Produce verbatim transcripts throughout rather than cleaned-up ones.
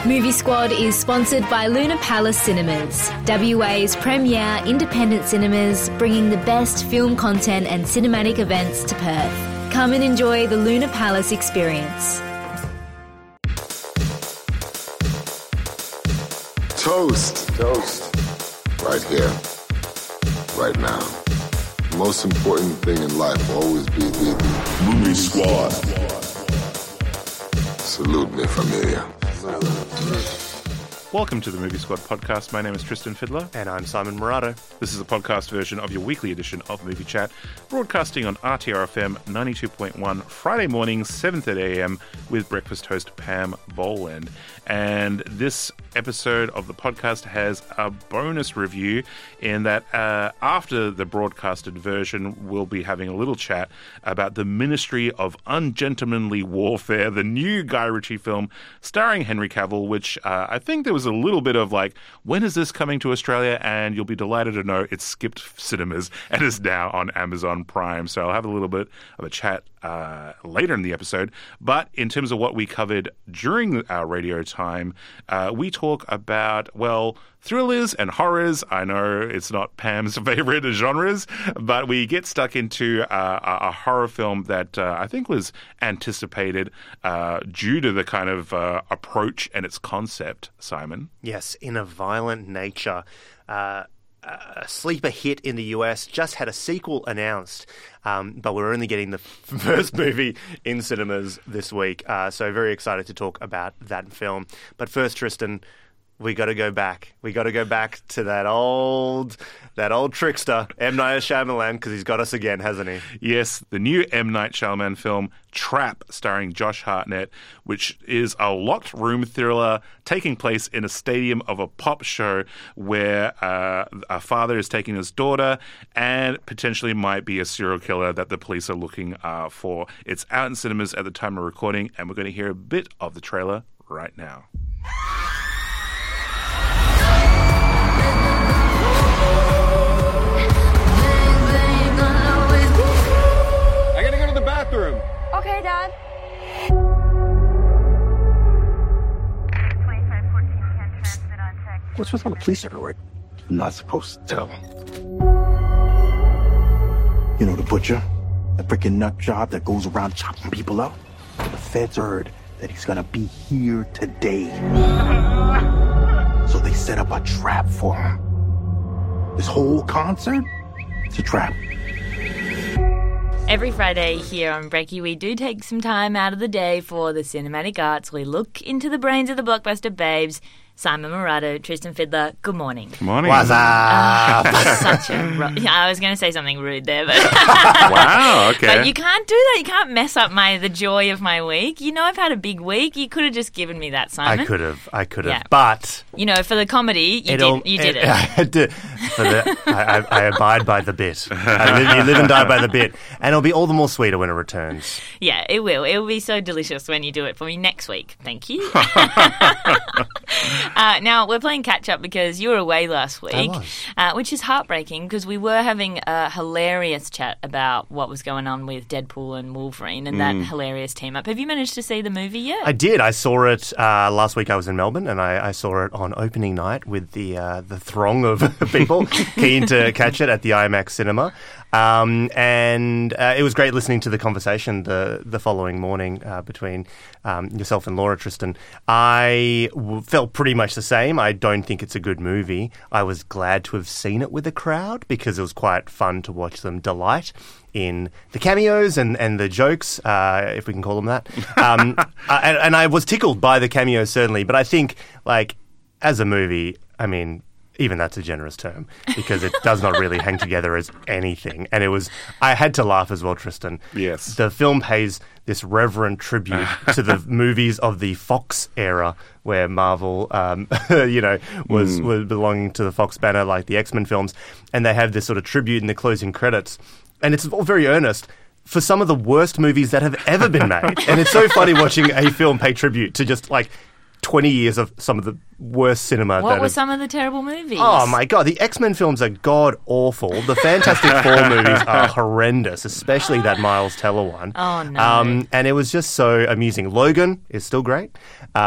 Movie Squad is sponsored by Luna Palace Cinemas, W A's premier independent cinemas, bringing the best film content and cinematic events to Perth. Come and enjoy the Luna Palace experience. Toast. Toast. Right here. Right now. The most important thing in life will always be the Movie Squad. Salute me, familia. Welcome to the Movie Squad podcast. My name is Tristan Fiddler. And I'm Simon Murata. This is a podcast version of your weekly edition of Movie Chat, broadcasting on R T R F M ninety-two point one, Friday mornings, seven thirty a.m. with breakfast host Pam Boland. And this episode of the podcast has a bonus review in that uh, after the broadcasted version, we'll be having a little chat about the Ministry of Ungentlemanly Warfare, the new Guy Ritchie film starring Henry Cavill, which uh, I think there was a little bit of like, when is this coming to Australia? And you'll be delighted to know it's skipped cinemas and is now on Amazon Prime. So I'll have a little bit of a chat uh, later in the episode. But in terms of what we covered during our radio time, uh, we talk about, well, thrillers and horrors. I know it's not Pam's favorite genres, but we get stuck into uh, a, a horror film that uh, I think was anticipated uh, due to the kind of uh, approach and its concept, Simon. Yes, In a Violent Nature. Uh, a sleeper hit in the U S, just had a sequel announced, um, but we're only getting the first movie in cinemas this week. Uh, so very excited to talk about that film. But first, Tristan, we got to go back. We got to go back to that old, that old trickster, M. Night Shyamalan, because he's got us again, hasn't he? Yes, the new M. Night Shyamalan film, Trap, starring Josh Hartnett, which is a locked room thriller taking place in a stadium of a pop show where uh, a father is taking his daughter and potentially might be a serial killer that the police are looking uh, for. It's out in cinemas at the time of recording, and we're going to hear a bit of the trailer right now. I gotta go to the bathroom. Okay, Dad. What's with all the police everywhere? I'm not supposed to tell. You know the butcher? The freaking nut job that goes around chopping people up? The feds heard that he's gonna be here today. So they set up a trap for him. This whole concert? It's a trap. Every Friday here on Breaky, we do take some time out of the day for the cinematic arts. We look into the brains of the blockbuster babes. Simon Murata, Tristan Fiddler, good morning. Good morning. What's up? Uh, such a ru- yeah, I was going to say something rude there, but Wow, okay. But you can't do that. You can't mess up my the joy of my week. You know, I've had a big week. You could have just given me that, Simon. I could have. I could have. Yeah. But you know, for the comedy, you it'll- did. You did it. it. I, did, for the, I, I, I abide by the bit. I live, you live and die by the bit, and it'll be all the more sweeter when it returns. Yeah, it will. It will be so delicious when you do it for me next week. Thank you. uh, now we're playing catch up because you were away last week, I was. Uh, which is heartbreaking because we were having a hilarious chat about what was going on with Deadpool and Wolverine and that hilarious team up. Have you managed to see the movie yet? I did. I saw it uh, last week. I was in Melbourne, and I, I saw it on opening night with the uh, the throng of people keen to catch it at the IMAX cinema. Um, and uh, it was great listening to the conversation the the following morning uh, between um, yourself and Laura, Tristan. I w- felt pretty much the same. I don't think it's a good movie. I was glad to have seen it with a crowd because it was quite fun to watch them delight in the cameos and, and the jokes, uh, if we can call them that. Um, uh, and, and I was tickled by the cameos, certainly. But I think, like, as a movie, I mean, even that's a generous term because it does not really hang together as anything. And it was, I had to laugh as well, Tristan. Yes. The film pays this reverent tribute to the movies of the Fox era where Marvel, um, you know, was, Mm. was belonging to the Fox banner, like the X-Men films. And they have this sort of tribute in the closing credits. And it's all very earnest for some of the worst movies that have ever been made. And it's so funny watching a film pay tribute to just like twenty years of some of the worst cinema. What that were have... some of the terrible movies? Oh my God, the X-Men films are god awful. The Fantastic Four movies are horrendous, especially that Miles Teller one. Oh, no. Um, and it was just so amusing. Logan is still great. Um,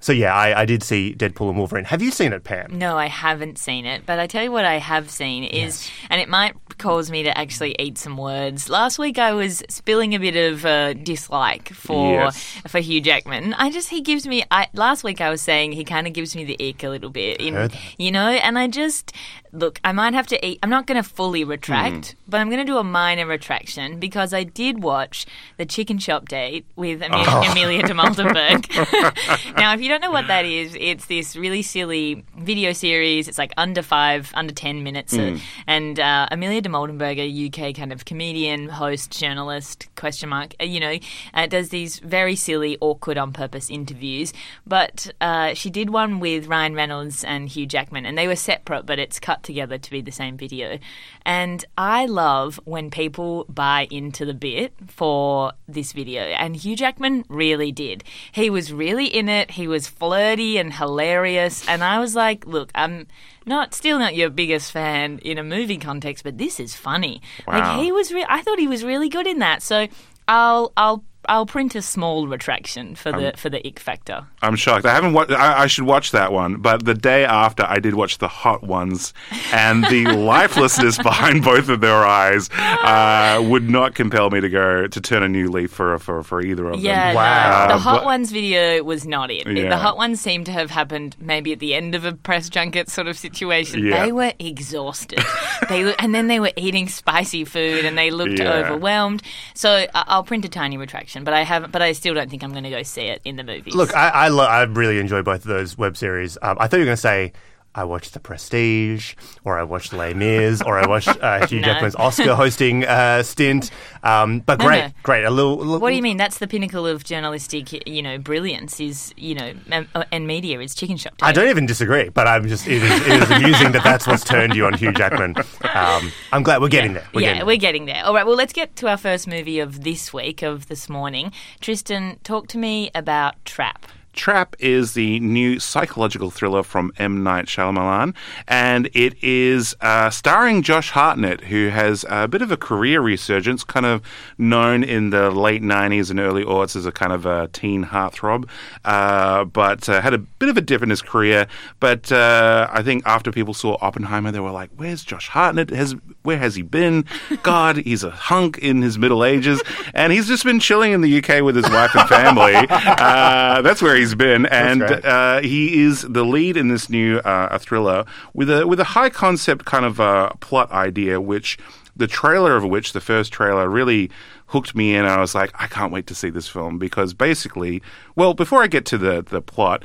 so yeah, I, I did see Deadpool and Wolverine. Have you seen it, Pam? No, I haven't seen it, but I tell you what I have seen is, yes. and it might cause me to actually eat some words. Last week I was spilling a bit of uh, dislike for yes. for Hugh Jackman. I just he gives me. I, last week I was saying he kind of gives me the ick a little bit, in, you know, and I just look. I might have to eat. I'm not going to fully retract, mm. but I'm going to do a minor retraction because I did watch the Chicken Shop Date with Amelia, oh. Amelia de Maltenberg. Now, if you don't know what that is, it's this really silly video series. It's like under five, under ten minutes, mm. and uh, Amelia de Maltenberg, a U K kind of comedian, host, journalist, question mark, you know, uh, does these very silly, awkward, on purpose interviews. But uh, she did one with Ryan Reynolds and Hugh Jackman, and they were separate, but it's cut together to be the same video. And I love when people buy into the bit for this video, and Hugh Jackman really did. He was really in it. He was flirty and hilarious, and I was like, look, I'm not still not your biggest fan in a movie context, but this is funny. Wow. Like he was, re- I thought he was really good in that. So I'll, I'll. I'll print a small retraction for the um, for the ick factor. I'm shocked. I haven't. Wa- I, I should watch that one, but the day after, I did watch the Hot Ones, and the lifelessness behind both of their eyes uh, would not compel me to go to turn a new leaf for for, for either of yeah, them. Wow. No, the uh, Hot but, Ones video was not it. Yeah. The Hot Ones seemed to have happened maybe at the end of a press junket sort of situation. Yeah. They were exhausted. they were, and then they were eating spicy food, and they looked yeah. overwhelmed. So I- I'll print a tiny retraction, but I haven't. But I still don't think I'm going to go see it in the movies. Look, I I, lo- I really enjoy both of those web series. Um, I thought you were going to say I watched The Prestige, or I watched Les Mis, or I watched uh, Hugh no. Jackman's Oscar hosting uh, stint. Um, but No, great, no. great. A little, little. What do you mean? That's the pinnacle of journalistic, you know, brilliance is, you know, and, and media is Chicken Shop Date. I don't even disagree, but I'm just it is, it is amusing that that's what's turned you on Hugh Jackman. Um, I'm glad we're getting yeah. there. We're yeah, getting we're getting there. All right, well, let's get to our first movie of this week, of this morning. Tristan, talk to me about Trap. Trap is the new psychological thriller from M. Night Shyamalan, and it is uh, starring Josh Hartnett, who has a bit of a career resurgence, kind of known in the late nineties and early aughts as a kind of a teen heartthrob, uh, but uh, had a bit of a dip in his career. But uh, I think after people saw Oppenheimer, they were like, where's Josh Hartnett? Has, where has he been? God, he's a hunk in his middle ages, and he's just been chilling in the U K with his wife and family. Uh, that's where he's been, and uh, he is the lead in this new uh, thriller with a with a high concept kind of uh, plot idea, which the trailer of which, the first trailer, really hooked me in. I was like, I can't wait to see this film, because basically, well, before I get to the, the plot,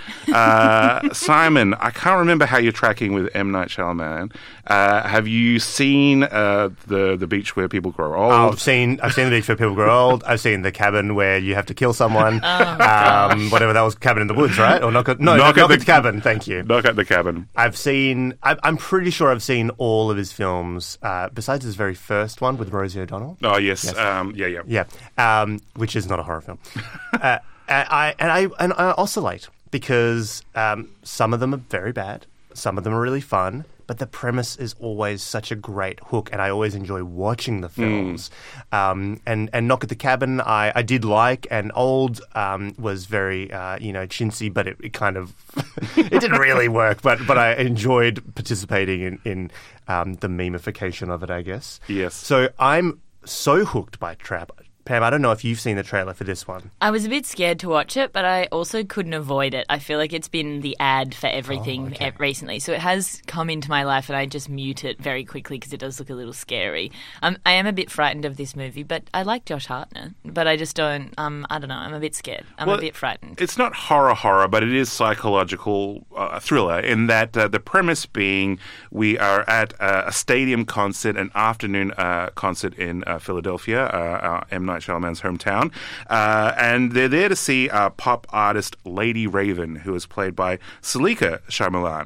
uh, Simon, I can't remember how you're tracking with M. Night Shyamalan. Uh, have you seen uh, the the beach where people grow old? Oh, I've seen I've seen the beach where people grow old. I've seen the cabin where you have to kill someone. Oh, um, whatever that was, Cabin in the Woods, right? Or knock at no, knock, knock at the cabin. Thank you. Knock at the Cabin. I've seen. I, I'm pretty sure I've seen all of his films, uh, besides his very first one with Rosie O'Donnell. Oh yes, Yes. Um, yeah, yeah. Yeah, um, which is not a horror film. uh, and I and I and I oscillate because um, some of them are very bad, some of them are really fun, but the premise is always such a great hook, and I always enjoy watching the films. Mm. Um, and and Knock at the Cabin, I, I did like, and Old um, was very uh, you know chintzy, but it, it kind of it didn't really work. But but I enjoyed participating in in um, the memification of it, I guess. Yes. So I'm so hooked by Trap. Pam, I don't know if you've seen the trailer for this one. I was a bit scared to watch it, but I also couldn't avoid it. I feel like it's been the ad for everything Oh, okay. e- recently. So it has come into my life, and I just mute it very quickly because it does look a little scary. Um, I am a bit frightened of this movie, but I like Josh Hartnett. But I just don't, um, I don't know, I'm a bit scared. I'm Well, a bit frightened. It's not horror horror, but it is psychological uh, thriller, in that uh, the premise being we are at uh, a stadium concert, an afternoon uh, concert in uh, Philadelphia, uh, uh, M. Night Shyamalan's hometown. Uh, and they're there to see uh, pop artist Lady Raven, who is played by Salika Shyamalan.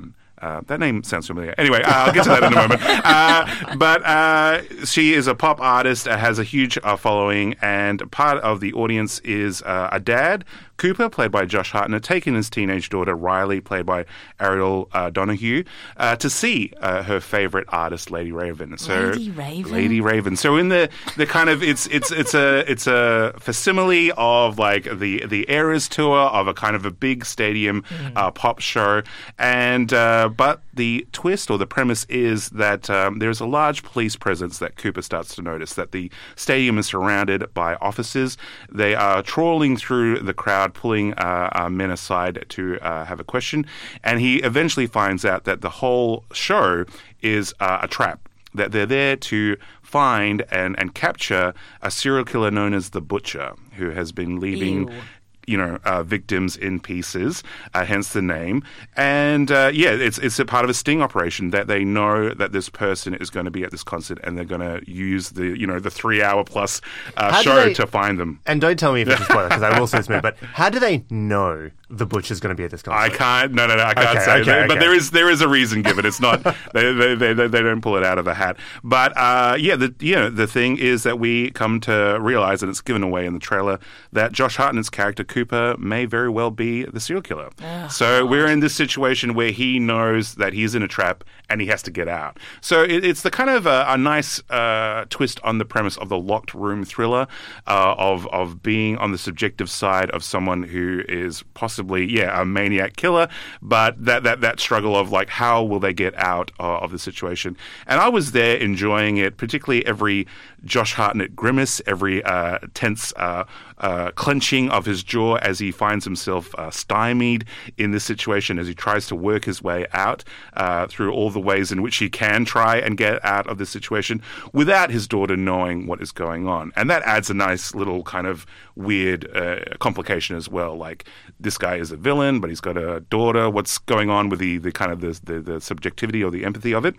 Uh, that name sounds familiar. Anyway, uh, I'll get to that in a moment. Uh, but uh, she is a pop artist, uh, has a huge uh, following, and part of the audience is uh, a dad, Cooper, played by Josh Hartnett, taking his teenage daughter, Riley, played by Ariel uh, Donahue, uh, to see uh, her favorite artist, Lady Raven. So, Lady Raven? Lady Raven. So in the, the kind of, it's it's it's a it's a facsimile of like the, the Eras tour of a kind of a big stadium mm. uh, pop show. And, uh, but the twist or the premise is that um, there's a large police presence that Cooper starts to notice, that the stadium is surrounded by officers. They are trawling through the crowd, pulling uh, uh, men aside to uh, have a question, and he eventually finds out that the whole show is uh, a trap, that they're there to find and, and capture a serial killer known as the Butcher, who has been leaving... Ew. you know, uh, victims in pieces, uh, hence the name. And, uh, yeah, it's it's a part of a sting operation that they know that this person is going to be at this concert and they're going to use the, you know, the three-hour-plus uh, show they, to find them. And don't tell me if it's a spoiler, because I will say this movie, but how do they know the Butcher's going to be at this concert? I can't, no, no, no, I can't okay, say. okay, okay. But there is there is a reason given. It's not, they, they, they, they don't pull it out of the hat. But, uh, yeah, the, you know, the thing is that we come to realize, and it's given away in the trailer, that Josh Hartnett's character, Cooper, may very well be the serial killer. Oh, so God. We're in this situation where he knows that he's in a trap and he has to get out. So it, it's the kind of a, a nice uh, twist on the premise of the locked room thriller, uh, of of being on the subjective side of someone who is possibly, yeah, a maniac killer, but that that that struggle of like, how will they get out uh, of the situation? And I was there enjoying it, particularly every Josh Hartnett grimace, every uh, tense uh, uh, clenching of his jaw as he finds himself uh, stymied in this situation, as he tries to work his way out uh, through all the ways in which he can try and get out of the situation without his daughter knowing what is going on. And that adds a nice little kind of weird uh, complication as well. Like, this guy is a villain, but he's got a daughter. What's going on with the, the kind of the, the, the subjectivity or the empathy of it?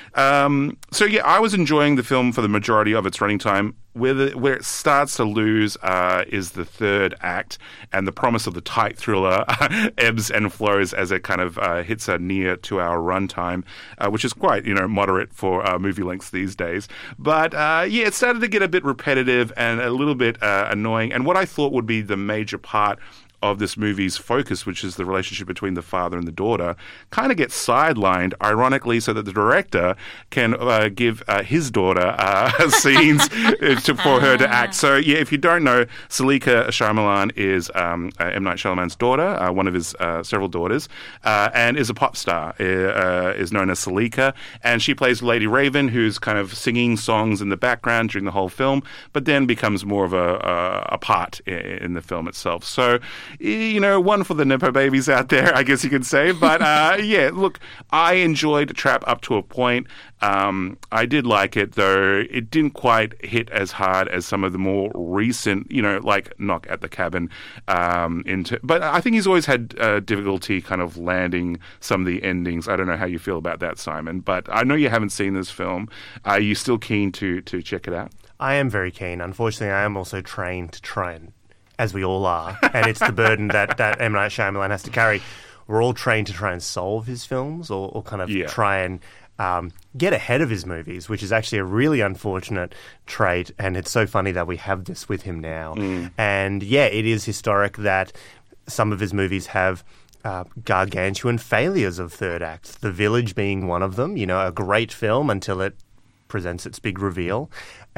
Um, so, yeah, I was enjoying the film for the majority of its running time. Where, the, where it starts to lose uh, is the third act, and the promise of the tight thriller ebbs and flows as it kind of uh, hits a near two-hour runtime, uh, which is quite, you know, moderate for uh, movie lengths these days. But uh, yeah, it started to get a bit repetitive and a little bit uh, annoying. And what I thought would be the major part of this movie's focus, which is the relationship between the father and the daughter, kind of gets sidelined, ironically, so that the director can uh, give uh, his daughter uh, scenes to, for her to act. So, yeah, if you don't know, Salika Sharmalan is um, uh, M. Night Shyamalan's daughter, uh, one of his uh, several daughters, uh, and is a pop star, uh, is known as Salika, and she plays Lady Raven, who's kind of singing songs in the background during the whole film, but then becomes more of a, a, a part in, in the film itself. So, you know, one for the Nepo babies out there, I guess you could say. But, uh, yeah, look, I enjoyed Trap up to a point. Um, I did like it, though it didn't quite hit as hard as some of the more recent, you know, like Knock at the Cabin. Um, into, but I think he's always had uh, difficulty kind of landing some of the endings. I don't know how you feel about that, Simon, but I know you haven't seen this film. Are you still keen to, to check it out? I am very keen. Unfortunately, I am also trained to try and, as we all are, and it's the burden that, that M. Night Shyamalan has to carry. We're all trained to try and solve his films or, or kind of yeah. try and um, get ahead of his movies, which is actually a really unfortunate trait, and it's so funny that we have this with him now. Mm. And, yeah, it is historic that some of his movies have uh, gargantuan failures of third acts, The Village being one of them, you know, a great film until it presents its big reveal,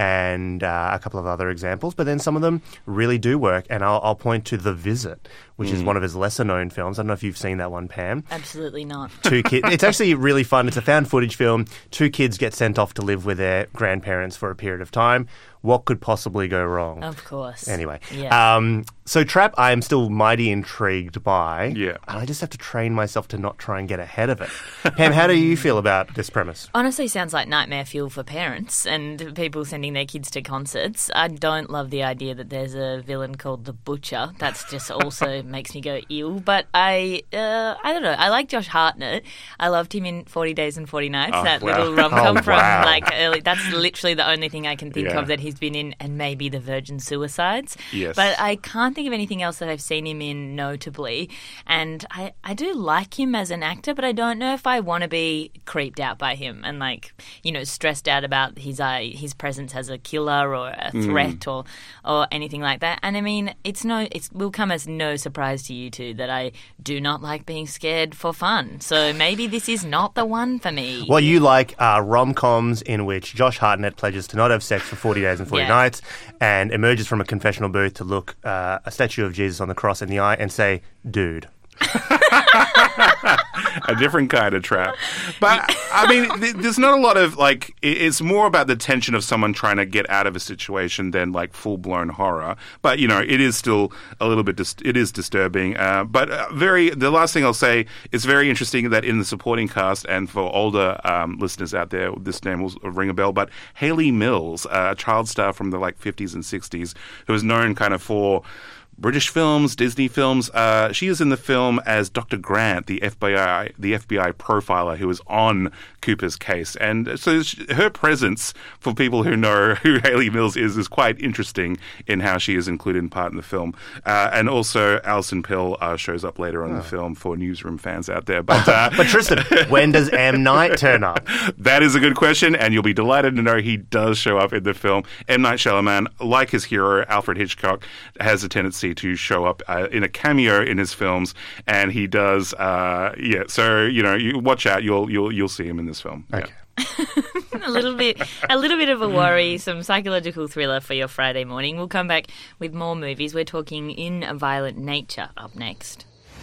and uh, a couple of other examples, but then some of them really do work, and I'll, I'll point to The Visit, which mm. is one of his lesser-known films. I don't know if you've seen that one, Pam. Absolutely not. Two kids. It's actually really fun. It's a found footage film. Two kids get sent off to live with their grandparents for a period of time. What could possibly go wrong? Of course. Anyway. Yeah. Um, so Trap, I am still mighty intrigued by. Yeah. And I just have to train myself to not try and get ahead of it. Pam, how do you feel about this premise? Honestly, sounds like nightmare fuel for parents and people sending their kids to concerts. I don't love the idea that there's a villain called the Butcher. That's just also makes me go ew. But I, uh, I don't know. I like Josh Hartnett. I loved him in forty Days and forty Nights. Oh, that wow. little rom-com Oh, from wow. like early. That's literally the only thing I can think Yeah. of that he he's been in, and maybe The Virgin Suicides. Yes. But I can't think of anything else that I've seen him in notably. And I, I do like him as an actor, but I don't know if I want to be creeped out by him and, like, you know, stressed out about his uh, his presence as a killer or a threat mm. or or anything like that. And I mean, it's no, it will come as no surprise to you two that I do not like being scared for fun. So maybe this is not the one for me. Well, you like uh, rom-coms in which Josh Hartnett pledges to not have sex for forty days and forty yeah. nights and emerges from a confessional booth to look uh, a statue of Jesus on the cross in the eye and say, dude. A different kind of trap. But, I mean, th- there's not a lot of, like, it's more about the tension of someone trying to get out of a situation than, like, full-blown horror. But, you know, it is still a little bit, dis- it is disturbing. Uh, but uh, very, the last thing I'll say, it's very interesting that in the supporting cast, and for older um, listeners out there, this name will ring a bell, but Hayley Mills, a child star from the, like, fifties and sixties, who is known kind of for British films, Disney films. Uh, she is in the film as Doctor Grant, the F B I, the F B I profiler who is on Cooper's case, and so she, her presence for people who know who Hayley Mills is is quite interesting in how she is included in part in the film. Uh, and also, Alison Pill uh, shows up later on oh. in the film for Newsroom fans out there. But uh, but Tristan, when does M. Night turn up? That is a good question, and you'll be delighted to know he does show up in the film. M. Night Shyamalan, like his hero Alfred Hitchcock, has a tendency to show up uh, in a cameo in his films, and he does. Uh, yeah, so you know, you watch out. You'll you'll you'll see him in this film. Okay. Yeah. a little bit, a little bit of a worry, some psychological thriller for your Friday morning. We'll come back with more movies. We're talking In a Violent Nature up next.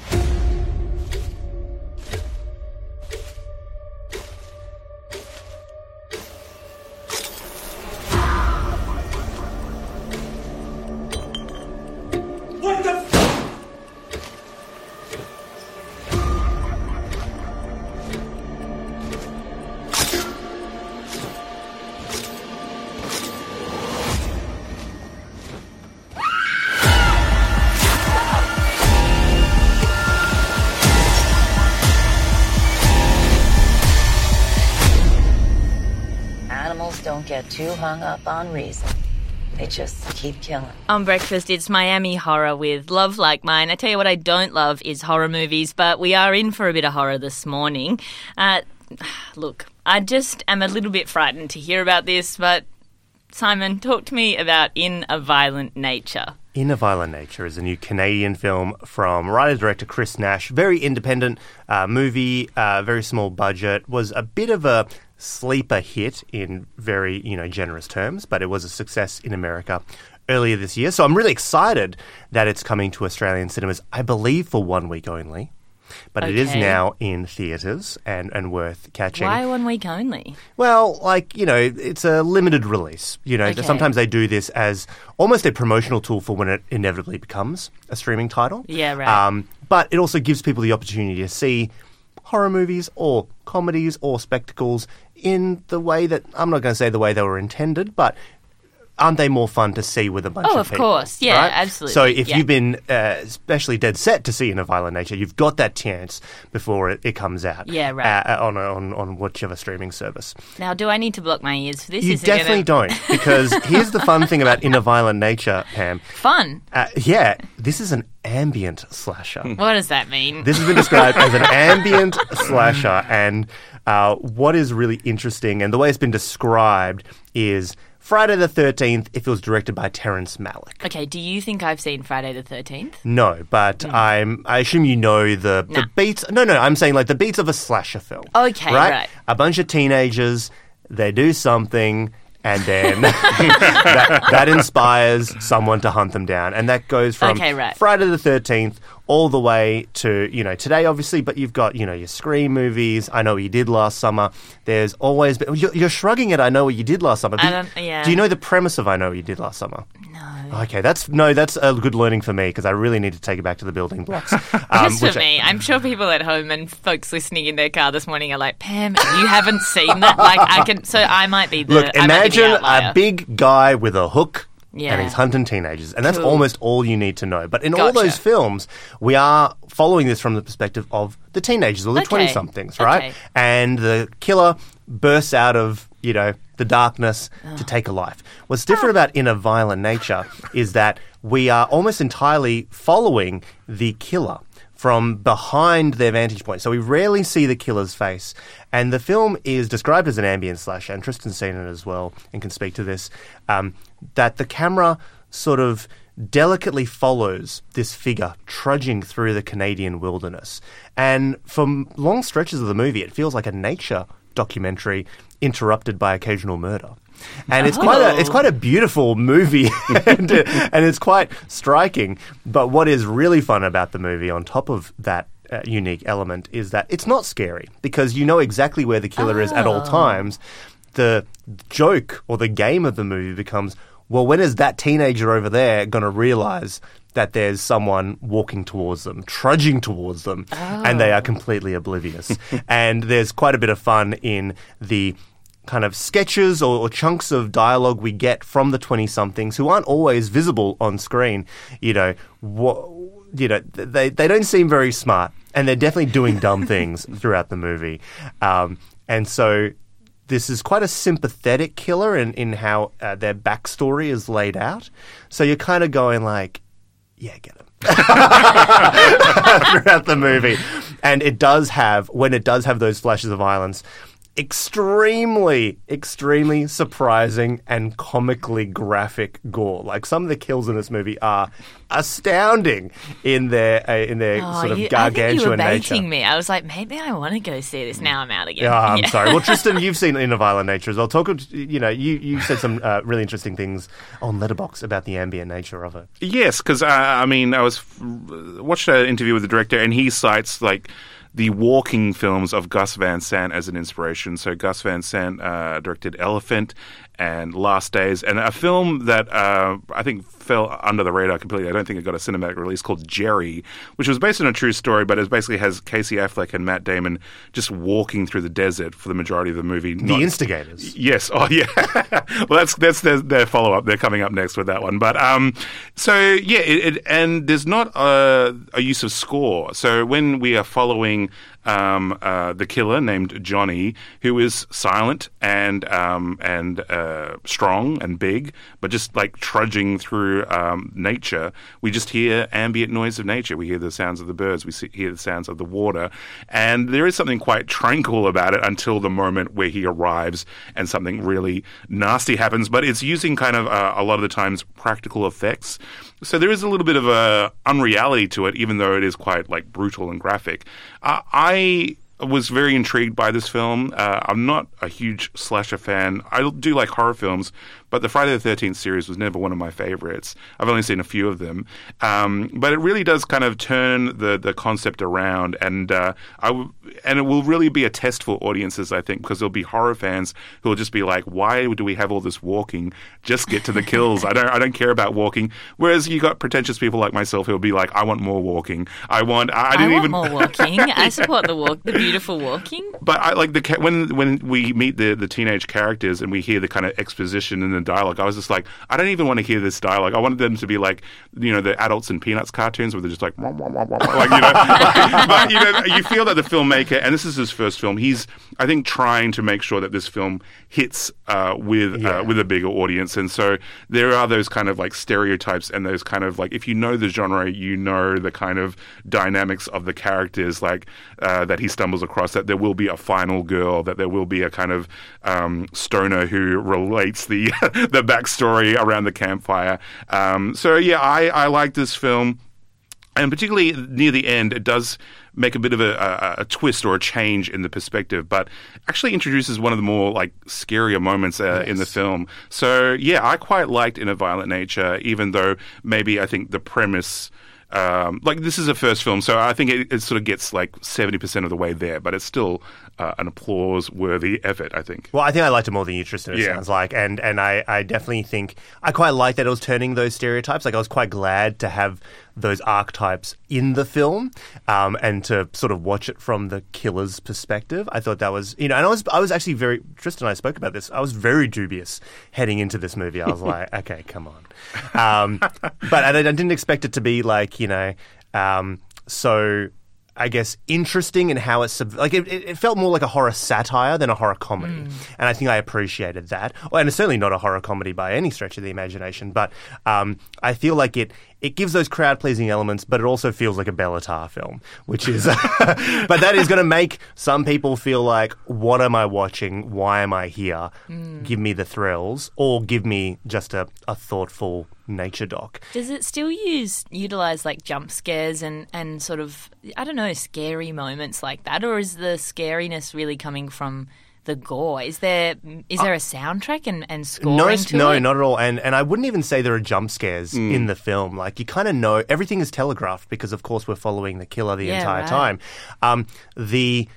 Don't get too hung up on reason. They just keep killing. On breakfast, it's Miami Horror with Love Like Mine. I tell you what I don't love is horror movies, but we are in for a bit of horror this morning. Uh, look, I just am a little bit frightened to hear about this, but Simon, talk to me about In a Violent Nature. In a Violent Nature is a new Canadian film from writer-director Chris Nash. Very independent uh, movie, uh, very small budget. Was a bit of a sleeper hit in very, you know, generous terms, but it was a success in America earlier this year. So I'm really excited that it's coming to Australian cinemas, I believe for one week only. But okay. It is now in theatres and, and worth catching. Why one week only? Well, like, you know, it's a limited release. You know, okay. Sometimes they do this as almost a promotional tool for when it inevitably becomes a streaming title. Yeah, right. Um, but it also gives people the opportunity to see horror movies or comedies or spectacles in the way that, I'm not going to say the way they were intended, but aren't they more fun to see with a bunch oh, of people? Oh, of course. Yeah, right? absolutely. So if yeah. you've been uh, especially dead set to see In a Violent Nature, you've got that chance before it, it comes out. Yeah, right. Uh, on, on, on whichever streaming service. Now, do I need to block my ears for this? You Is definitely gonna... don't, because here's the fun thing about In a Violent Nature, Pam. Fun? Uh, yeah, this is an ambient slasher. What does that mean? This has been described as an ambient slasher, and uh, what is really interesting, and the way it's been described is Friday the thirteenth, if it was directed by Terrence Malick. Okay, do you think I've seen Friday the thirteenth? No, but mm. I'm, I assume you know the, nah. the beats. No, no, I'm saying like the beats of a slasher film. Okay, right. right. A bunch of teenagers, they do something, and then that, that inspires someone to hunt them down. And that goes from okay, right. Friday the thirteenth all the way to, you know, today, obviously, but you've got, you know, your Scream movies, I Know What You Did Last Summer. There's always been, you're, you're shrugging at I Know What You Did Last Summer. I don't, yeah. Do you know the premise of I Know What You Did Last Summer? No. Okay, that's, no, that's a good learning for me, because I really need to take it back to the building blocks. Um, Just for me. I, I'm sure people at home and folks listening in their car this morning are like, Pam, you haven't seen that? Like, I can, so I might be the, Look, I might be the imagine outlier. a big guy with a hook. Yeah. And he's hunting teenagers. And that's Cool. almost all you need to know. But in all Gotcha. those films, we are following this from the perspective of the teenagers or the Okay. twenty-somethings, right? Okay. And the killer bursts out of, you know, the darkness to take a life. What's different about In a Violent Nature is that we are almost entirely following the killer from behind their vantage point. So we rarely see the killer's face. And the film is described as an ambient slasher, and Tristan's seen it as well and can speak to this, um, that the camera sort of delicately follows this figure trudging through the Canadian wilderness. And for long stretches of the movie, it feels like a nature documentary interrupted by occasional murder. And it's quite a it's quite a beautiful movie, and, and it's quite striking. But what is really fun about the movie, on top of that uh, unique element, is that it's not scary because you know exactly where the killer oh. is at all times. The joke or the game of the movie becomes, well, when is that teenager over there going to realize that there's someone walking towards them, trudging towards them, oh. and they are completely oblivious. And there's quite a bit of fun in the kind of sketches or, or chunks of dialogue we get from the twenty-somethings who aren't always visible on screen. You know, what, you know, they, they don't seem very smart, and they're definitely doing dumb things throughout the movie. Um, and so this is quite a sympathetic killer in, in how uh, their backstory is laid out. So you're kind of going like, yeah, get him. throughout the movie. And it does have, when it does have those flashes of violence, extremely, extremely surprising and comically graphic gore. Like, some of the kills in this movie are astounding in their uh, in their oh, sort of you, gargantuan I think you were nature. baiting me. I was like, maybe I want to go see this. Now I'm out again. Yeah, I'm yeah. sorry. Well, Tristan, you've seen In a Violent Nature as well. Talk, you know, you you said some uh, really interesting things on Letterboxd about the ambient nature of it. Yes, because uh, I mean, I was watched an interview with the director, and he cites like the walking films of Gus Van Sant as an inspiration. So Gus Van Sant uh, directed Elephant and Last Days, and a film that uh, I think fell under the radar completely. I don't think it got a cinematic release, called Jerry, which was based on a true story, but it basically has Casey Affleck and Matt Damon just walking through the desert for the majority of the movie. The Not, Instigators. Yes. Oh, yeah. Well, that's that's their, their follow up. They're coming up next with that one. But um, so yeah, it, it, and there's not a, a use of score. So when we are following um, uh, the killer named Johnny, who is silent and um, and uh, strong and big, but just like trudging through um, nature, we just hear ambient noise of nature. We hear the sounds of the birds. We see, hear the sounds of the water, and there is something quite tranquil about it until the moment where he arrives and something really nasty happens. But it's using kind of uh, a lot of the times practical effects. So there is a little bit of a unreality to it, even though it is quite like brutal and graphic. Uh, I was very intrigued by this film. Uh, I'm not a huge slasher fan. I do like horror films, but the Friday the thirteenth series was never one of my favorites. I've only seen a few of them. Um, but it really does kind of turn the, the concept around, and uh, I w- and it will really be a test for audiences, I think, because there'll be horror fans who will just be like, why do we have all this walking? Just get to the kills. I don't I don't care about walking. Whereas you got pretentious people like myself who will be like, I want more walking. I want I, I didn't I want even more walking. I support the walk, the beautiful walking. But I like the when when we meet the the teenage characters and we hear the kind of exposition and the dialogue, I was just like, I don't even want to hear this dialogue. I wanted them to be like, you know, the Adults and Peanuts cartoons where they're just like, wah, wah, wah, wah, like, you know. Like, but you know, you feel that the filmmaker, and this is his first film, he's I think trying to make sure that this film hits uh, with yeah. uh, with a bigger audience, and so there are those kind of like stereotypes and those kind of like, if you know the genre, you know the kind of dynamics of the characters, like uh, that he stumbles across, that there will be a final girl, that there will be a kind of um, stoner who relates the the backstory around the campfire. Um, so yeah, I, I like this film. And particularly near the end, it does make a bit of a, a, a twist or a change in the perspective, but actually introduces one of the more like scarier moments uh, yes. in the film. So yeah, I quite liked In a Violent Nature, even though maybe I think the premise, um, like this is a first film, so I think it, it sort of gets like seventy percent of the way there, but it's still uh, an applause-worthy effort, I think. Well, I think I liked it more than you, Tristan, it yeah. sounds like, and and I, I definitely think I quite liked that it was turning those stereotypes. Like, I was quite glad to have those archetypes in the film, um, and to sort of watch it from the killer's perspective. I thought that was, you know, and I was I was actually very, Tristan and I spoke about this, I was very dubious heading into this movie. I was like, okay, come on. Um, but I, I didn't expect it to be like, you know, um, so I guess, interesting in how it's sub- like it, it felt more like a horror satire than a horror comedy, mm. and I think I appreciated that. Well, and it's certainly not a horror comedy by any stretch of the imagination, but um, I feel like it it gives those crowd pleasing elements, but it also feels like a Bellatar film, which is, but that is going to make some people feel like, what am I watching? Why am I here? Mm. Give me the thrills, or give me just a, a thoughtful nature doc. Does it still use utilize like jump scares and, and sort of, I don't know, scary moments like that, or is the scariness really coming from the gore? Is there is there a soundtrack and, and scoring no, to no, it? not at all. And and I wouldn't even say there are jump scares Mm. in the film. Like, you kind of know everything is telegraphed because, of course, we're following the killer the Yeah, entire right. time. Um, the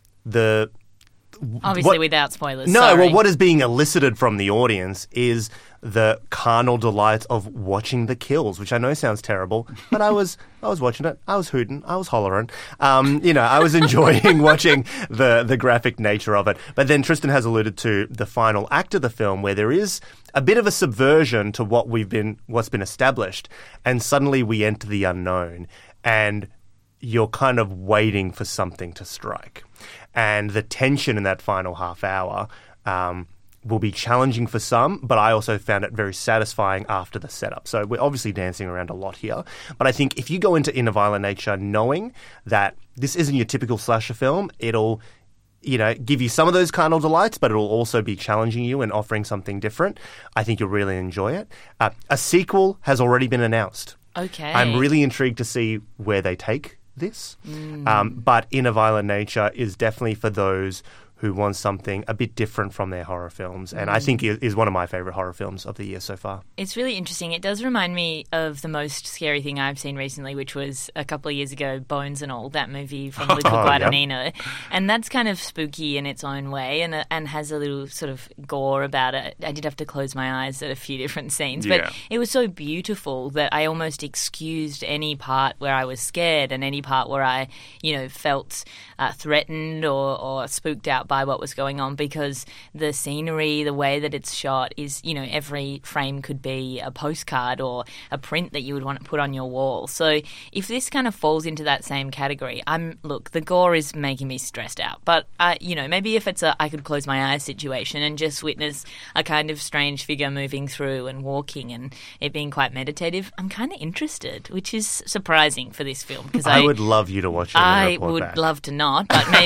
the Obviously, what- without spoilers. No, sorry. well, what is being elicited from the audience is the carnal delight of watching the kills, which I know sounds terrible, but I was I was watching it. I was hooting. I was hollering. Um, you know, I was enjoying watching the the graphic nature of it. But then Tristan has alluded to the final act of the film, where there is a bit of a subversion to what we've been what's been established, and suddenly we enter the unknown, and you're kind of waiting for something to strike. And the tension in that final half hour um, will be challenging for some, but I also found it very satisfying after the setup. So we're obviously dancing around a lot here. But I think if you go into In a Violent Nature knowing that this isn't your typical slasher film, it'll, you know, give you some of those carnal delights, but it'll also be challenging you and offering something different. I think you'll really enjoy it. Uh, a sequel has already been announced. Okay. I'm really intrigued to see where they take this. Mm. Um, but In a Violent Nature is definitely for those who want something a bit different from their horror films, and I think is, is one of my favourite horror films of the year so far. It's really interesting. It does remind me of the most scary thing I've seen recently, which was a couple of years ago, Bones and All, that movie from Luca Oh, Guadagnino. yep. And that's kind of spooky in its own way and and has a little sort of gore about it. I did have to close my eyes at a few different scenes, Yeah. but it was so beautiful that I almost excused any part where I was scared and any part where I, you know, felt uh, threatened or, or spooked out by what was going on, because the scenery, the way that it's shot is, you know, every frame could be a postcard or a print that you would want to put on your wall. So if this kind of falls into that same category, I'm look, the gore is making me stressed out. But, uh, you know, maybe if it's a I could close my eyes situation and just witness a kind of strange figure moving through and walking and it being quite meditative, I'm kind of interested, which is surprising for this film. Because I, I would love you to watch it and I report would back. love to not, but maybe,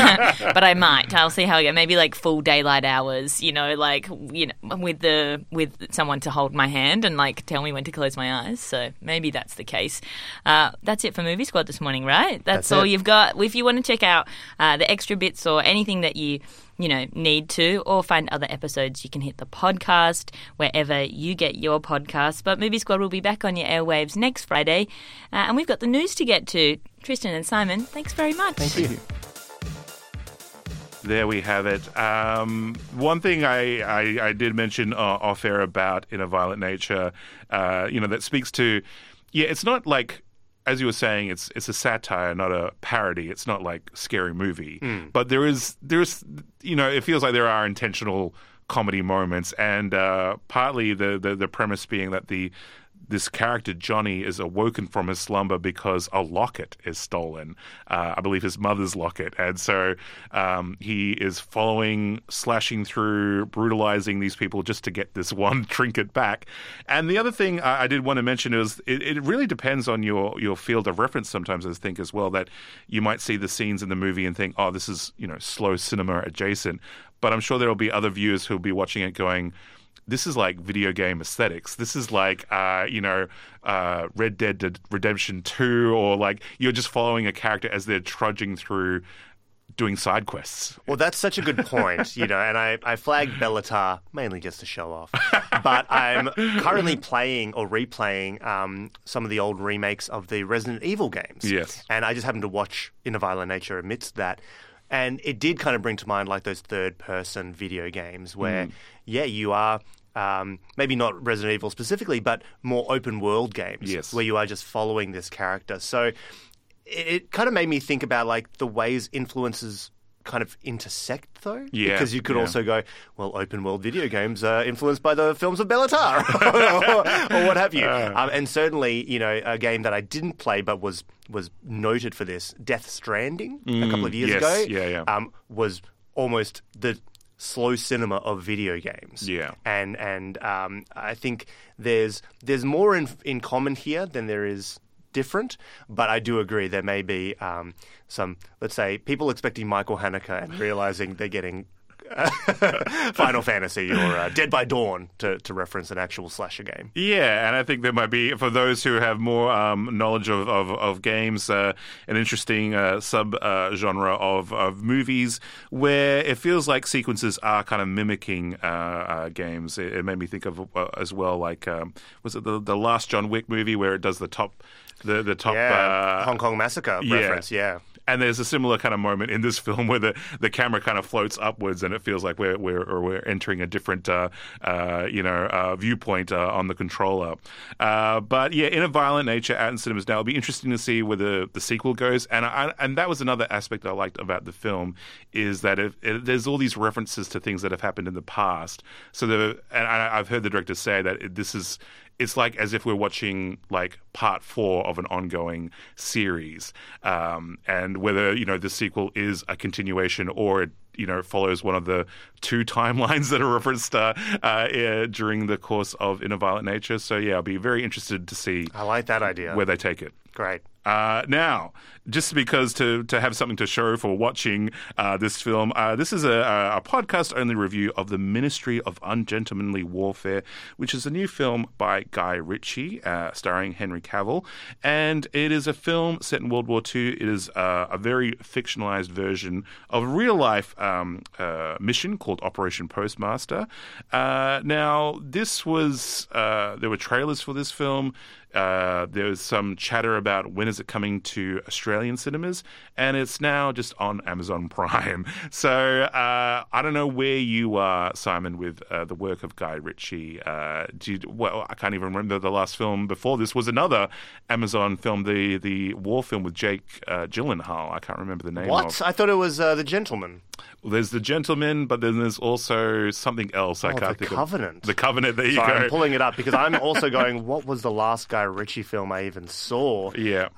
but I might. I'll see how I go. Maybe like full daylight hours, you know, like, you know, with the with someone to hold my hand and like tell me when to close my eyes. So maybe that's the case. Uh, that's it for Movie Squad this morning, right? That's, That's all it. you've got. If you want to check out uh, the extra bits or anything that you you know, need to, or find other episodes, you can hit the podcast wherever you get your podcasts. But Movie Squad will be back on your airwaves next Friday. Uh, and we've got the news to get to. Tristan and Simon, thanks very much. Thank you. There we have it. Um, one thing I, I, I did mention uh, off air about In a Violent Nature, uh, you know, that speaks to, yeah, it's not like, as you were saying, it's it's a satire, not a parody. It's not like Scary Movie, Mm. but there is there's you know, it feels like there are intentional comedy moments, and uh, partly the, the the premise being that the this character, Johnny, is awoken from his slumber because a locket is stolen. Uh, I believe his mother's locket. And so um, he is following, slashing through, brutalizing these people just to get this one trinket back. And the other thing I, I did want to mention is it, it really depends on your, your field of reference sometimes, I think, as well, that you might see the scenes in the movie and think, oh, this is, you know, slow cinema adjacent. But I'm sure there will be other viewers who will be watching it going, this is like video game aesthetics. This is like, uh, you know, uh, Red Dead Redemption two, or like you're just following a character as they're trudging through doing side quests. Well, that's such a good point, you know, and I, I flagged Bellatar mainly just to show off. But I'm currently playing or replaying um, some of the old remakes of the Resident Evil games. Yes. And I just happened to watch In a Violent Nature amidst that. And it did kind of bring to mind like those third-person video games where, mm. yeah, you are um, maybe not Resident Evil specifically, but more open-world games yes. where you are just following this character. So it, it kind of made me think about like the ways influences kind of intersect, though. Yeah, Because you could yeah. also go, well, open world video games are influenced by the films of Bellatar or, or what have you. Uh. Um, and certainly, you know, a game that I didn't play but was was noted for this, Death Stranding, a couple of years yes, ago, yeah, yeah. Um, was almost the slow cinema of video games. Yeah. And and um, I think there's there's more in in common here than there is different, but I do agree there may be um, some, let's say, people expecting Michael Haneke and realizing they're getting Final Fantasy or uh, Dead by Dawn, to, to reference an actual slasher game. Yeah, and I think there might be, for those who have more um, knowledge of, of, of games, uh, an interesting uh, sub-genre uh, of, of movies where it feels like sequences are kind of mimicking uh, uh, games. It, it made me think of uh, as well, like, um, was it the, the last John Wick movie where it does the top... The, the top... Yeah, uh, Hong Kong Massacre yeah. reference, yeah. And there's a similar kind of moment in this film where the, the camera kind of floats upwards, and it feels like we're we're or we're entering a different uh, uh, you know uh, viewpoint uh, on the controller. Uh, but yeah, in a violent nature, out in cinemas now. It'll be interesting to see where the, the sequel goes. And I, and that was another aspect I liked about the film, is that it, it, there's all these references to things that have happened in the past. So the and I, I've heard the director say that it, this is. It's like as if we're watching like part four of an ongoing series, um, and whether you know the sequel is a continuation or it you know follows one of the two timelines that are referenced uh, uh, during the course of In a Violent Nature. So yeah, I'll be very interested to see. I like that idea. Where they take it. Great. Uh, now, just because to, to have something to show for watching uh, this film, uh, this is a, a podcast-only review of The Ministry of Ungentlemanly Warfare, which is a new film by Guy Ritchie, uh, starring Henry Cavill. And it is a film set in World War Two. It is uh, a very fictionalized version of a real-life um, uh, mission called Operation Postmaster. Uh, now, this was... Uh, there were trailers for this film. Uh, there was some chatter about when is it coming to Australian cinemas, and it's now just on Amazon Prime. So uh, I don't know where you are, Simon, with uh, the work of Guy Ritchie. Uh, do you, well, I can't even remember the last film before this was another Amazon film, the the war film with Jake uh, Gyllenhaal. I can't remember the name What? of. I thought it was uh, The Gentleman. Well, there's The Gentleman, but then there's also something else I Oh, can't The think Covenant. of. The Covenant. There you Sorry, go. I'm pulling it up because I'm also going, what was the last Guy Ritchie film I even saw? Yeah.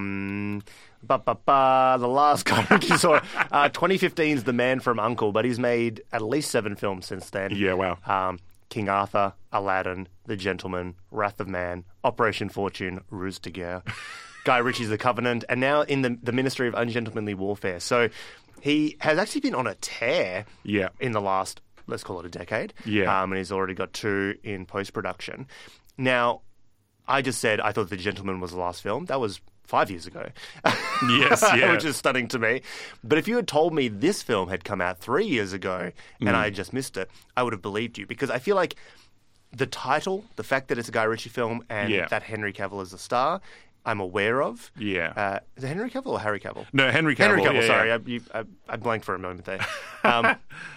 Um, ba, ba, ba, the last Guy Ritchie saw. Uh, twenty fifteen's The Man from U N C L E, but he's made at least seven films since then. Yeah, wow. Um, King Arthur, Aladdin, The Gentleman, Wrath of Man, Operation Fortune, Ruse de Guerre, Guy Ritchie's The Covenant, and now in the, the Ministry of Ungentlemanly Warfare. So he has actually been on a tear Yeah. in the last, let's call it a decade. Yeah. Um, and he's already got two in post-production. Now, I just said I thought The Gentleman was the last film. That was five years ago. Yes, yeah. Which is stunning to me. But if you had told me this film had come out three years ago and Mm. I had just missed it, I would have believed you. Because I feel like the title, the fact that it's a Guy Ritchie film and Yeah. that Henry Cavill is the star, I'm aware of. Yeah. Uh, is it Henry Cavill or Harry Cavill? No, Henry Cavill. Henry Cavill, yeah, sorry. yeah. I, you, I, I blanked for a moment there. Um,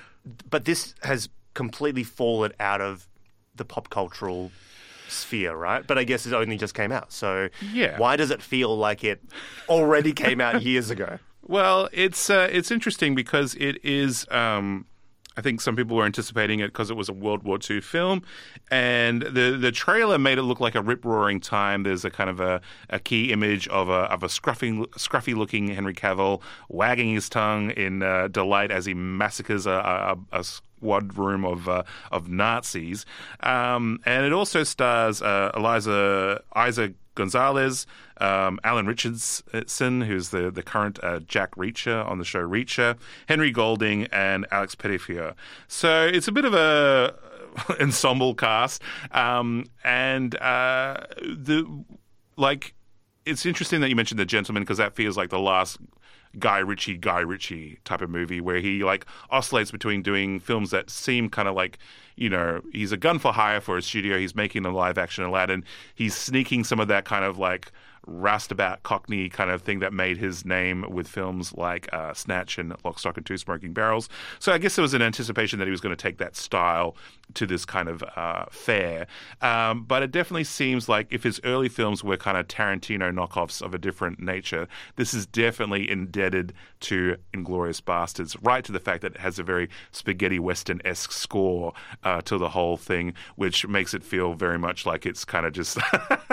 but this has completely fallen out of the pop cultural sphere, right? But I guess it only just came out. So Yeah. why does it feel like it already came out years ago? Well, it's uh, it's interesting because it is. Um, I think some people were anticipating it because it was a World War Two film, and the the trailer made it look like a rip roaring time. There's a kind of a, a key image of a of a scruffy scruffy looking Henry Cavill wagging his tongue in uh, delight as he massacres a, a, a squad room of uh, of Nazis, um, and it also stars uh, Eliza Isa Gonzalez, um, Alan Richardson, who's the, the current uh, Jack Reacher on the show Reacher, Henry Golding, and Alex Pettifer. So it's a bit of a ensemble cast, um, and uh, the like. It's interesting that you mentioned The Gentleman because that feels like the last Guy Ritchie, Guy Ritchie type of movie where he like oscillates between doing films that seem kind of like, you know, he's a gun for hire for a studio. He's making a live action Aladdin. He's sneaking some of that kind of like roustabout Cockney kind of thing that made his name with films like uh, Snatch and Lock, Stock and Two Smoking Barrels. So I guess there was an anticipation that he was going to take that style to this kind of uh, fare. Um, but it definitely seems like if his early films were kind of Tarantino knockoffs of a different nature, this is definitely indebted to Inglourious Basterds, right to the fact that it has a very spaghetti western-esque score uh, to the whole thing, which makes it feel very much like it's kind of just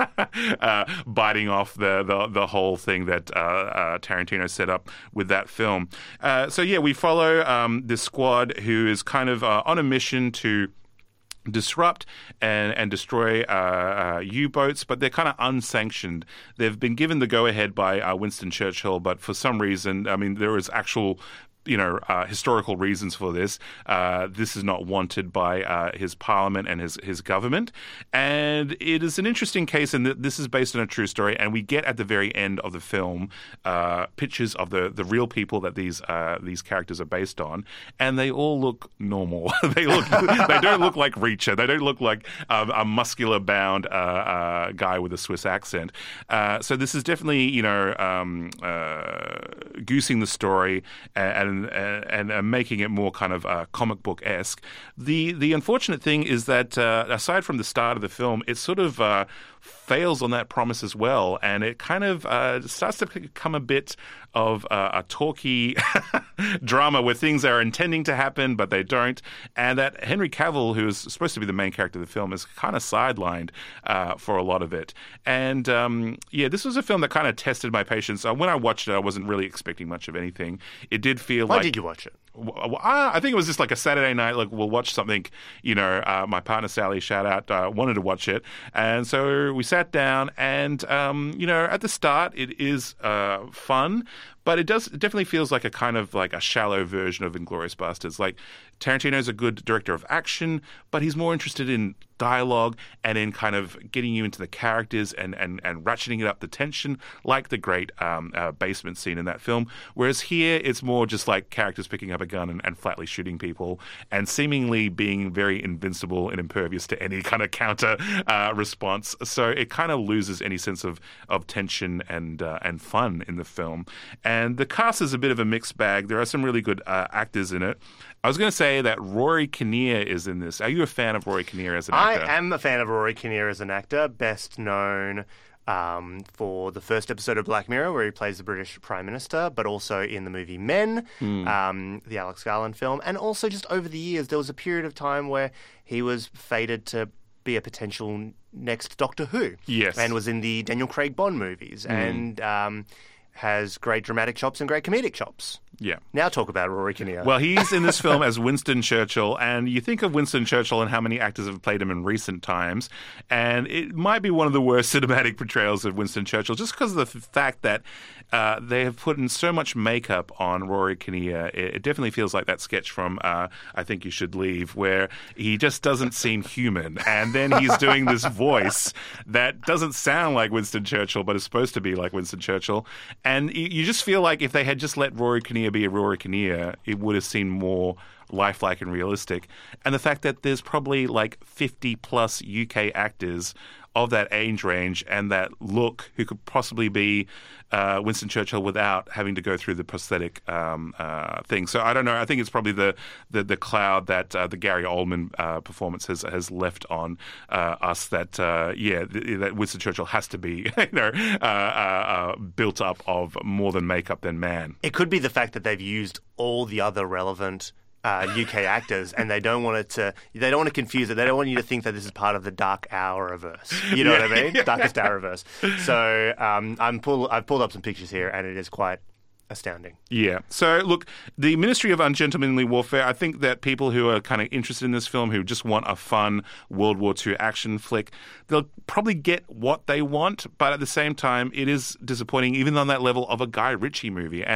uh, biting off the, the, the whole thing that uh, uh, Tarantino set up with that film. Uh, so yeah, we follow um, this squad who is kind of uh, on a mission to disrupt and, and destroy uh, uh, U-boats, but they're kind of unsanctioned. They've been given the go-ahead by uh, Winston Churchill, but for some reason, I mean, there is actual you know, uh, historical reasons for this. Uh, this is not wanted by uh, his parliament and his, his government. And it is an interesting case, and th- this is based on a true story. And we get at the very end of the film uh, pictures of the, the real people that these uh, these characters are based on, and they all look normal. they look they don't look like Reacher. They don't look like um, a muscular bound uh, uh, guy with a Swiss accent. Uh, so this is definitely you know um, uh, goosing the story and, and and uh, making it more kind of uh, comic book-esque. The the unfortunate thing is that uh, aside from the start of the film, it sort of uh, fails on that promise as well, and it kind of uh, starts to become a bit of uh, a talky drama where things are intending to happen, but they don't, and that Henry Cavill, who is supposed to be the main character of the film, is kind of sidelined uh, for a lot of it. And um, yeah, this was a film that kind of tested my patience. Uh, when I watched it, I wasn't really expecting much of anything. It did feel Why like... did you watch it? I think it was just like a Saturday night, like we'll watch something, you know, uh, my partner Sally, shout out, uh, wanted to watch it. And so we sat down and, um, you know, at the start it is uh, fun, but it does it definitely feels like a kind of like a shallow version of Inglourious Basterds. Like Tarantino's a good director of action, but he's more interested in dialogue and in kind of getting you into the characters and, and, and ratcheting it up the tension, like the great um, uh, basement scene in that film. Whereas here, it's more just like characters picking up a gun and, and flatly shooting people and seemingly being very invincible and impervious to any kind of counter uh, response. So it kind of loses any sense of, of tension and uh, and fun in the film. And the cast is a bit of a mixed bag. There are some really good uh, actors in it. I was going to say that Rory Kinnear is in this. Are you a fan of Rory Kinnear as an actor? I am a fan of Rory Kinnear as an actor, best known um, for the first episode of Black Mirror, where he plays the British Prime Minister, but also in the movie Men, mm. um, the Alex Garland film. And also just over the years, there was a period of time where he was fated to be a potential next Doctor Who. Yes. And was in the Daniel Craig Bond movies mm. and um, has great dramatic chops and great comedic chops. Yeah. Now talk about Rory Kinnear. Well, he's in this film as Winston Churchill, and you think of Winston Churchill and how many actors have played him in recent times, and it might be one of the worst cinematic portrayals of Winston Churchill just because of the f- fact that uh, they have put in so much makeup on Rory Kinnear. It, it definitely feels like that sketch from uh, I Think You Should Leave, where he just doesn't seem human, and then he's doing this voice that doesn't sound like Winston Churchill, but is supposed to be like Winston Churchill, and you, you just feel like if they had just let Rory Kinnear be a Rory Kinnear, it would have seemed more lifelike and realistic. And the fact that there's probably like fifty plus U K actors of that age range and that look who could possibly be uh, Winston Churchill without having to go through the prosthetic um, uh, thing. So I don't know. I think it's probably the the, the cloud that uh, the Gary Oldman uh, performance has has left on uh, us. That uh, yeah, th- that Winston Churchill has to be you know uh, uh, uh, built up of more than makeup than man. It could be the fact that they've used all the other relevant Uh, U K actors, and they don't want it to. They don't want to confuse it. They don't want you to think that this is part of the Dark Hour-verse. You know yeah, what I mean? Yeah. Darkest Hour-verse. So um, I'm pull. I've pulled up some pictures here, and it is quite astounding. Yeah. So, look, the Ministry of Ungentlemanly Warfare, I think that people who are kind of interested in this film, who just want a fun World War Two action flick, they'll probably get what they want, but at the same time, it is disappointing, even on that level of a Guy Ritchie movie. And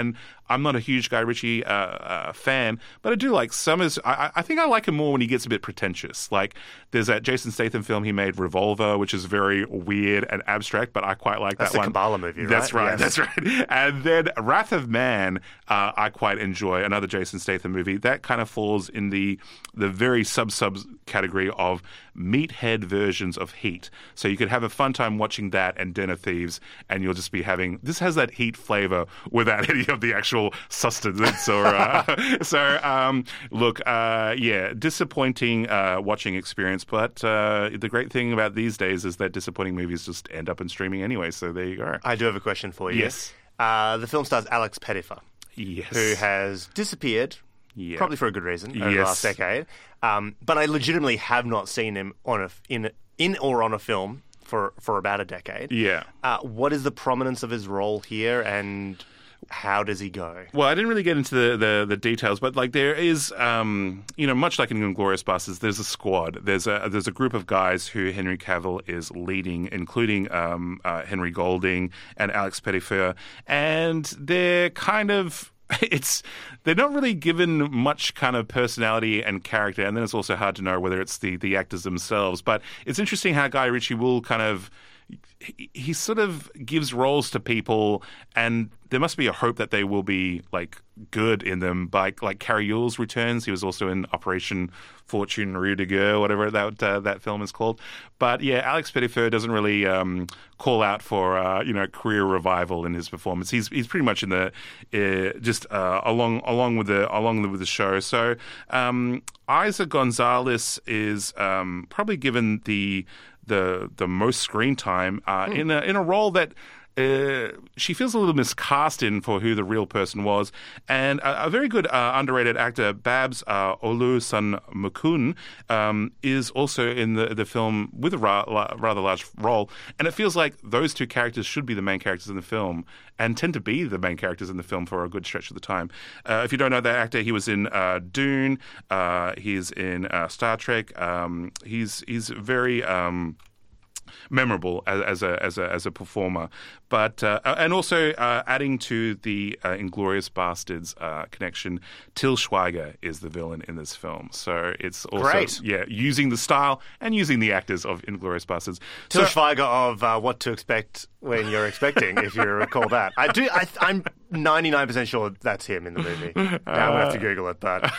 I'm not a huge Guy Ritchie uh, uh, fan, but I do like some. Is I, I think I like him more when he gets a bit pretentious. Like there's that Jason Statham film he made, Revolver, which is very weird and abstract, but I quite like That's that the one. Kabbalah movie, right? That's right. Yes. That's right. And then Wrath of Man, uh, I quite enjoy. Another Jason Statham movie that kind of falls in the the very sub sub category of meathead versions of Heat. So you could have a fun time watching that and Den of Thieves, and you'll just be having this has that Heat flavor without any of the actual sustenance. Or uh, so um, look, uh, yeah, disappointing uh, watching experience. But uh, the great thing about these days is that disappointing movies just end up in streaming anyway. So there you go. I do have a question for you. Yes. Uh, the film stars Alex Pettyfer, Yes. who has disappeared, Yeah. probably for a good reason, over the Yes. last decade. Um, but I legitimately have not seen him on a in in or on a film for for about a decade. Yeah. Uh, what is the prominence of his role here, and how does he go? Well, I didn't really get into the, the, the details, but like there is, um, you know, much like in Inglourious Basterds, there's a squad. There's a there's a group of guys who Henry Cavill is leading, including um, uh, Henry Golding and Alex Pettyfer, and they're kind of. It's they're not really given much kind of personality and character, and then it's also hard to know whether it's the, the actors themselves. But it's interesting how Guy Ritchie will kind of he, he sort of gives roles to people, and there must be a hope that they will be like good in them. Like like Carrie Yule's returns, he was also in Operation Fortune Rudiger, whatever that uh, that film is called. But yeah, Alex Pettyfer doesn't really um, call out for uh, you know career revival in his performance. He's he's pretty much in the uh, just uh, along along with the along with the show. So um, Isa Gonzalez is um, probably given the the the most screen time uh, mm. in a in a role that. Uh, she feels a little miscast in for who the real person was. And a, a very good uh, underrated actor, Babs uh, Olusanmokun, um, is also in the, the film with a ra- la- rather large role. And it feels like those two characters should be the main characters in the film and tend to be the main characters in the film for a good stretch of the time. Uh, if you don't know that actor, he was in uh, Dune. Uh, he's in uh, Star Trek. Um, he's, he's very... Um, memorable as, as a as a as a performer, but uh, and also uh, adding to the uh, Inglourious Basterds uh, connection, Til Schweiger is the villain in this film. So it's also Great. yeah using the style and using the actors of Inglourious Basterds. Til So- Schweiger of uh, What to Expect When You're Expecting, if you recall that. I do. I, I'm ninety-nine percent sure that's him in the movie. Now I'm gonna have to Google it, but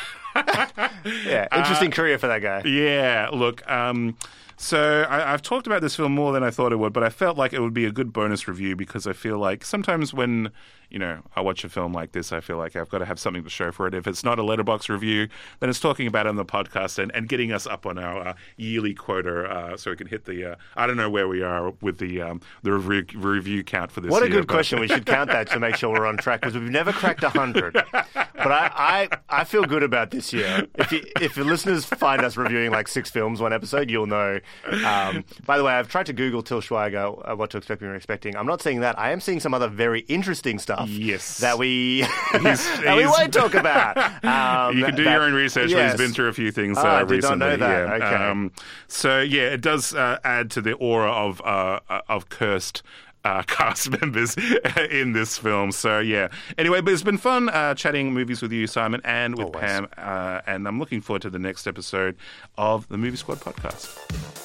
yeah, interesting career for that guy. Yeah, look, um, so I, I've talked about this film more than I thought it would, but I felt like it would be a good bonus review because I feel like sometimes when, you know, I watch a film like this, I feel like I've got to have something to show for it. If it's not a Letterboxd review, then it's talking about it on the podcast and, and getting us up on our uh, yearly quota uh, so we can hit the, uh, I don't know where we are with the um, the review, review count for this What a year, good but- question. We should count that to make sure we're on track because we've never cracked one hundred. But I, I, I feel good about this year. If you, if your listeners find us reviewing like six films one episode, you'll know. Um, by the way, I've tried to Google Til Schweiger, uh, What to Expect When You're Expecting. I'm not seeing that. I am seeing some other very interesting stuff Yes. that we He's- that we he's- won't talk about. Um, You can do that- your own research, but yes. he's been through a few things uh, Ah, I did recently. not know that. Yeah. Okay. Um, so yeah, it does uh, add to the aura of uh, of cursed. Uh, cast members in this film. So, yeah. Anyway, but it's been fun uh, chatting movies with you, Simon, and with Always. Pam. Uh, and I'm looking forward to the next episode of the Movie Squad podcast.